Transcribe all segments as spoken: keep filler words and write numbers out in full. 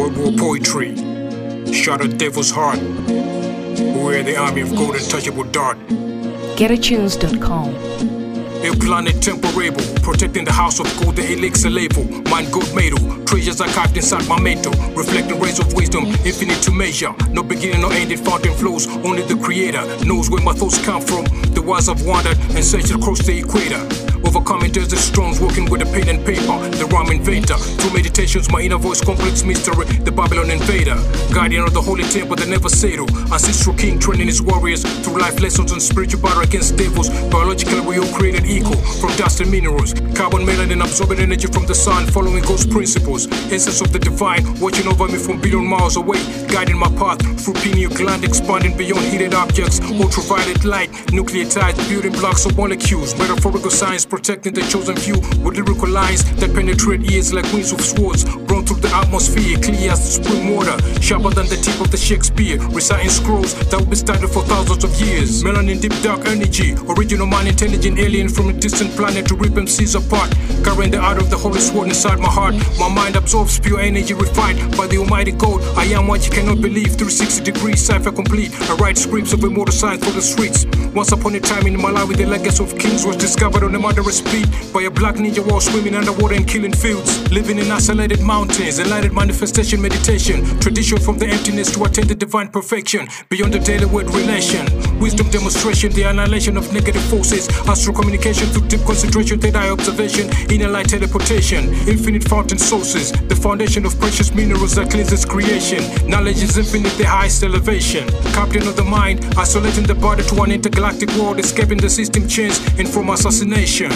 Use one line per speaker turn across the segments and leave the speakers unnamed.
World War Poetry. Shot at Devil's Heart. We're the army of gold untouchable dart.
get a tunes dot com.
A planet temporable, protecting the house of gold, the elixir label. Mind gold metal, treasures are carved inside my metal. Reflecting rays of wisdom, infinite to measure. No beginning or ending, fountain flows. Only the creator knows where my thoughts come from. The wise have wandered and searched across the equator. Overcoming desert storms, working with a pen and paper. The rhyme inventor, through meditations, my inner voice, complex mystery. The Babylon invader, guardian of the holy temple that never settle. Ancestral king training his warriors through life lessons and spiritual battle against devils. Biologically, we all created equal from dust and minerals. Carbon, melanin, absorbing energy from the sun, following God's principles. Essence of the divine, watching over me from billion miles away, guiding my path through pineal gland, expanding beyond heated objects. Ultraviolet light, nucleotides, building blocks of molecules. Metaphorical science, protecting the chosen few with lyrical lines that penetrate ears like wings of swords, blown through the atmosphere, clear as spring water, sharper than the tip of the Shakespeare, reciting scrolls that will be studied for thousands of years. Melanin, deep dark energy, original mind, intelligent alien from a distant planet to rip M Cs apart, carrying the art of the holy sword inside my heart. My mind absorbs pure energy refined by the almighty God. I am what you cannot believe, three sixty degrees, cipher complete. I write scripts of immortal science for the streets. Once upon a time in Malawi, the legacy of kings was discovered on a murderous beat by a black ninja while swimming underwater and killing fields. Living in isolated mountains, enlightened manifestation, meditation. Tradition from the emptiness to attain the divine perfection. Beyond the daily word relation. Wisdom demonstration, the annihilation of negative forces. Astral communication through deep concentration, third eye observation. Inner light teleportation. Infinite fountain sources. The foundation of precious minerals that cleanses creation. Knowledge is infinite, the highest elevation. Captain of the mind, isolating the body to an intergalactic world. Escaping the system change and from assassination.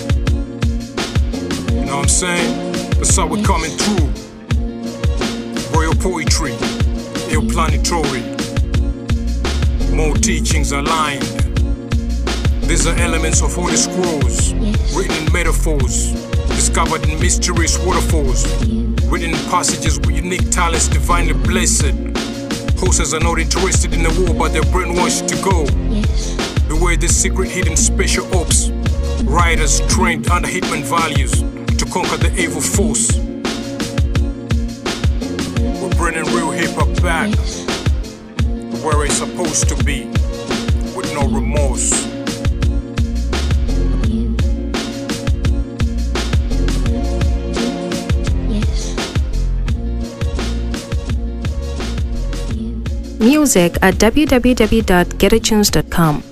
You know what I'm saying? That's how we're coming through. Royal poetry, ill planetary. More teachings aligned. These are elements of holy scrolls, written in metaphors, discovered in mysterious waterfalls, written in passages with unique talents divinely blessed. Hostess are not interested in the war, but they're brainwashed to go. Beware this secret hidden special ops. Riders trained under hitman values to conquer the evil force. We're bringing real hip-hop back where it's supposed to be, with no remorse.
Music at w w w dot get a tunes dot com.